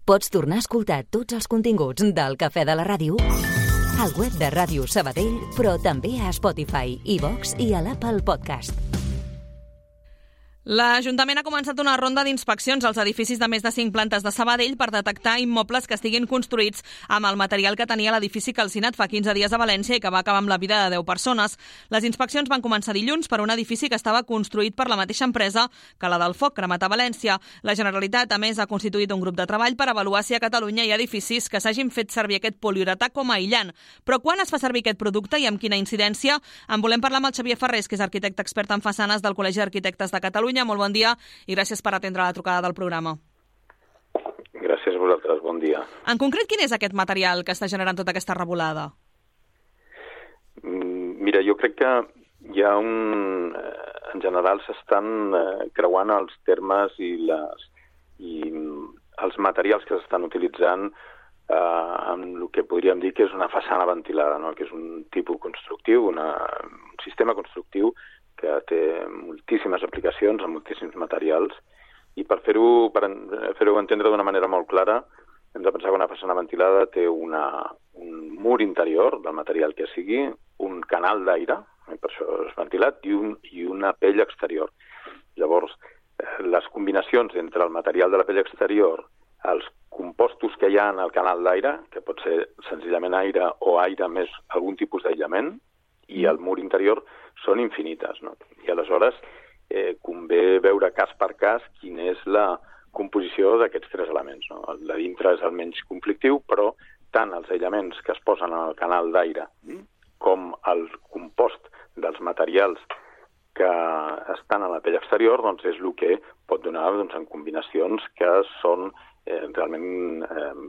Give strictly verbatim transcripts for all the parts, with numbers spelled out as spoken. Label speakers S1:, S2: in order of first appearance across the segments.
S1: Pots tornar a escoltar tots els continguts del Cafè de la Ràdio al web de Ràdio Sabadell, però també a Spotify, iVox i a l'Apple Podcast.
S2: L'Ajuntament ha començat una ronda d'inspeccions als edificis de més de cinc plantes de Sabadell per detectar immobles que estiguin construïts amb el material que tenia l'edifici calcinat fa quinze dies a València i que va acabar amb la vida de deu persones. Les inspeccions van començar dilluns per un edifici que estava construït per la mateixa empresa que la del foc cremat a València. La Generalitat, a més, ha constituït un grup de treball per avaluar si a Catalunya hi ha edificis que s'hagin fet servir aquest poliuretà com a aïllant. Però quan es fa servir aquest producte i amb quina incidència? En volem parlar amb el Xavier Ferrés, que és arquitecte expert en façanes del Col·legi d'Arquitectes de Catalunya. Molt bon dia i gràcies per atendre la trucada del programa.
S3: Gràcies a vosaltres, bon dia.
S2: En concret, quin és aquest material que està generant tota aquesta revolada?
S3: Mira, jo crec que hi ha un... En general s'estan creuant els termes i, les, i els materials que s'estan utilitzant eh, en el que podríem dir que és una façana ventilada, no? Que és un tipus constructiu, una, un sistema constructiu que té moltíssimes aplicacions amb moltíssims materials i per fer-ho per fer-ho entendre d'una manera molt clara hem de pensar que una façana ventilada té una, un mur interior del material que sigui, un canal d'aire, per això és ventilat, i, un, i una pell exterior. Llavors, les combinacions entre el material de la pell exterior, els compostos que hi ha en el canal d'aire, que pot ser senzillament aire o aire més algun tipus d'aïllament, i el mur interior són infinites, no? I aleshores eh, convé veure cas per cas quina és la composició d'aquests tres elements, no? El de dintre és el menys conflictiu, però tant els aïllaments que es posen en el canal d'aire com el compost dels materials que estan a la pell exterior, doncs és el que pot donar doncs, en combinacions que són eh, realment,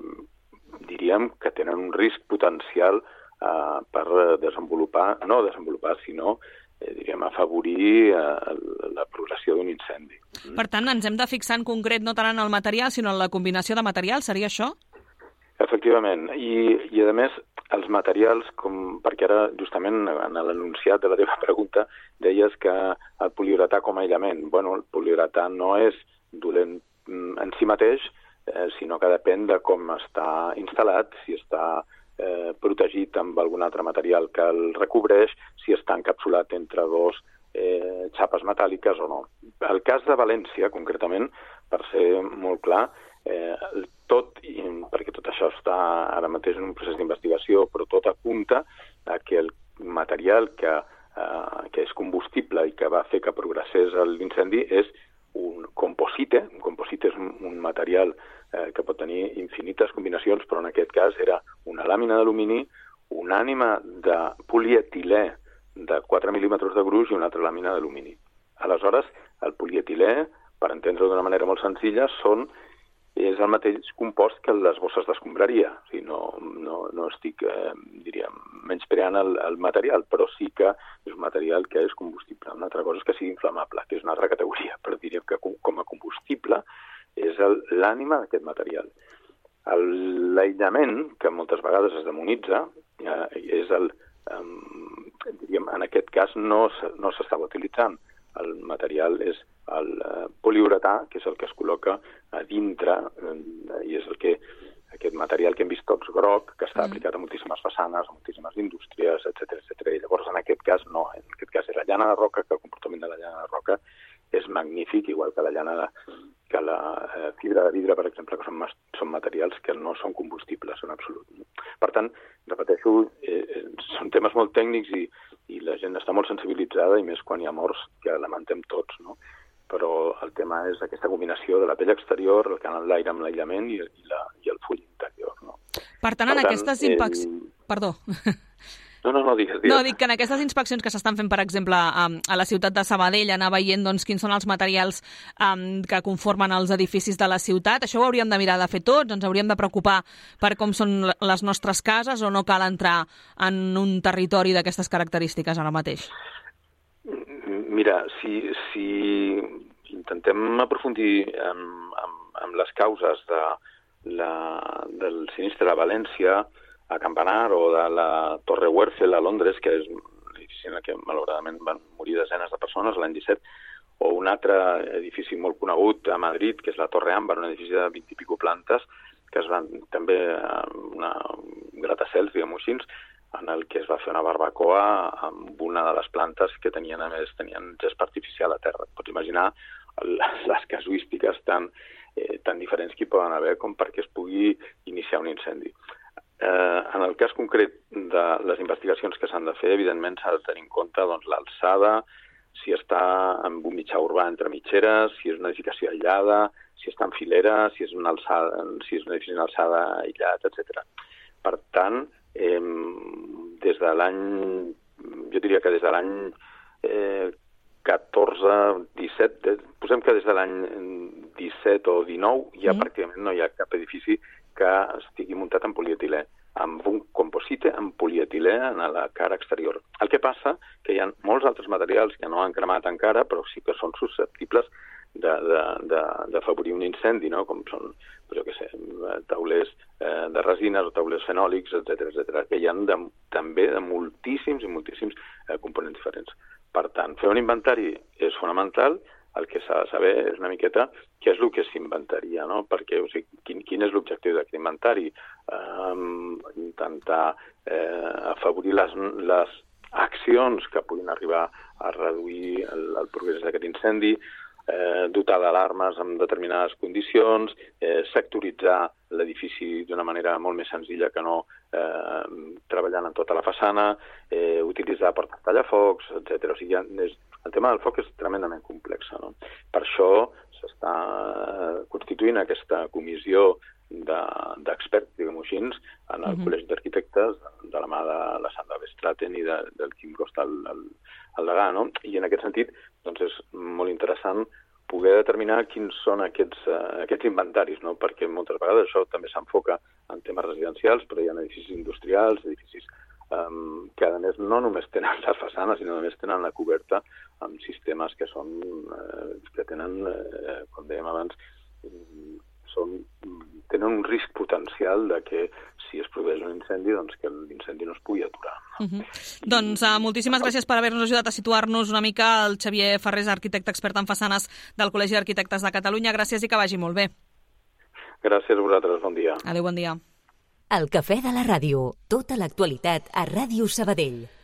S3: eh, diríem, que tenen un risc potencial Uh, per desenvolupar, no desenvolupar, sinó, eh, diríem, afavorir uh, la progressió d'un incendi.
S2: Per tant, ens hem de fixar en concret no tant en el material, sinó en la combinació de materials, seria això?
S3: Efectivament, i, i a més, els materials, com perquè ara justament en l'enunciat de la teva pregunta deies que el poliuretà com a aïllament, bueno, el poliuretà no és dolent en si mateix, eh, sinó que depèn de com està instal·lat, si està Eh, protegit amb algun altre material que el recobreix, si està encapsulat entre dos eh, xapes metàl·liques o no. El cas de València, concretament, per ser molt clar, eh, tot, i, perquè tot això està ara mateix en un procés d'investigació, però tot apunta a que el material que, eh, que és combustible i que va fer que progressés l'incendi és un composite. Un composite és un, un material eh, que pot tenir infinites combinacions, però en aquest cas era una làmina d'alumini, una ànima de polietilè de quatre mil·límetres de gruix i una altra làmina d'alumini. Aleshores, el polietilè, per entendre-ho d'una manera molt senzilla, són, és el mateix compost que les bosses d'escombraria. O sigui, no, no, no estic, eh, diríem, menyspreant el, el material, però sí que és un material que és combustible. Una altra cosa és que sigui inflamable, que és una altra categoria, però diríem que com a combustible és l'ànima d'aquest material. L'aïllament, que moltes vegades es demonitza, eh, és el, eh, diríem, en aquest cas no, no s'estava utilitzant. El material és el eh, poliuretà, que és el que es col·loca a dintre, eh, i és el que, aquest material que hem vist tots groc, que està mm. aplicat a moltíssimes façanes, a moltíssimes indústries, etcètera, etcètera. I llavors, en aquest cas, no. En aquest cas és la llana de roca, que el comportament de la llana de roca és magnífic, igual que la llana de, que la eh, fibra de vidre, per exemple, que són, són materials que no són combustibles en absolut. Per tant, repeteixo, eh, són temes molt tècnics i, i la gent està molt sensibilitzada, i més quan hi ha morts, que lamentem tots, no? Però el tema és aquesta combinació de la pell exterior, el canal d'aire amb l'aïllament i, i, la, i el full interior, no?
S2: Per tant, en per aquestes inspeccions... Eh... Perdó.
S3: No, no, no, digues, digues.
S2: No, dic que en aquestes inspeccions que s'estan fent, per exemple, a, a la ciutat de Sabadell, anar veient doncs, quins són els materials um, que conformen els edificis de la ciutat, això ho hauríem de mirar de fer tots, ens hauríem de preocupar per com són les nostres cases, o no cal entrar en un territori d'aquestes característiques ara mateix?
S3: Mira, si, si intentem aprofundir en, en, en les causes de, la, del sinistre a València, a Campanar, o de la Torre Wärtzel a Londres, que és un edifici en què malauradament van morir desenes de persones l'any disset, o un altre edifici molt conegut a Madrid, que és la Torre Àmbar, un edifici de vint i pico plantes, que es van també una gratacels, diguem-ho així, en el que es va fer una barbacoa amb una de les plantes que tenien, a més, tenien gespa artificial a terra. Pots imaginar les casuístiques tan, eh, tan diferents que hi poden haver com perquè es pugui iniciar un incendi. Eh, en el cas concret de les investigacions que s'han de fer, evidentment s'ha de tenir en compte doncs, l'alçada, si està en un mitjà urbà entre mitgeres, si és una edificació aïllada, si està en filera, si és una alçada, si és un edifici en alçada aïllat, etcètera. Per tant, eh, des de l'any, jo diria que des de l'any eh, catorze, disset, posem que des de l'any disset o dinou ja mm. pràcticament no hi ha cap edifici que estigui muntat en polietilè, amb un composite en polietilè en la cara exterior. El que passa que hi ha molts altres materials que no han cremat encara, però sí que són susceptibles d'afavorir un incendi, no? Com són, jo què sé, taulers eh, de resines o taulers fenòlics, etcètera, etcètera, que hi ha de, també de moltíssims i moltíssims eh, components diferents. Per tant, fer un inventari és fonamental. El que s'ha de saber és una miqueta què és el que s'inventaria, no? Perquè, o sigui, quin, quin és l'objectiu d'aquest inventari? Um, intentar eh, afavorir les, les accions que puguin arribar a reduir el, el progrés d'aquest incendi, eh, dotar d'alarmes en determinades condicions, eh, sectoritzar l'edifici d'una manera molt més senzilla que no eh, treballant en tota la façana, eh, utilitzar portes tallafocs, etcètera. O sigui, ja és, el tema del foc és tremendament complex, no? Per això s'està constituint aquesta comissió d'experts, de, diguem-ho així, en el uh-huh. Col·legi d'Arquitectes, de la mà de la Sandra Bestraten i de, del Quim Costa, el, el, el degà, no? I en aquest sentit, doncs és molt interessant poder determinar quins són aquests, uh, aquests inventaris, no? Perquè moltes vegades això també s'enfoca en temes residencials, però hi ha edificis industrials, edificis um, que a més no només tenen les façanes, sinó només tenen la coberta amb sistemes que són, eh, que tenen, eh, com dèiem abans, són, tenen un risc potencial de que si es produeix un incendi, doncs que l'incendi no es pugui aturar.
S2: Uh-huh. Doncs uh, moltíssimes gràcies per haver-nos ajudat a situar-nos una mica. El Xavier Ferrés, arquitecte expert en façanes del Col·legi d'Arquitectes de Catalunya. Gràcies i que vagi molt bé.
S3: Gràcies a vosaltres, bon dia.
S2: Adéu, bon dia.
S1: El Cafè de la Ràdio. Tota l'actualitat a Ràdio Sabadell.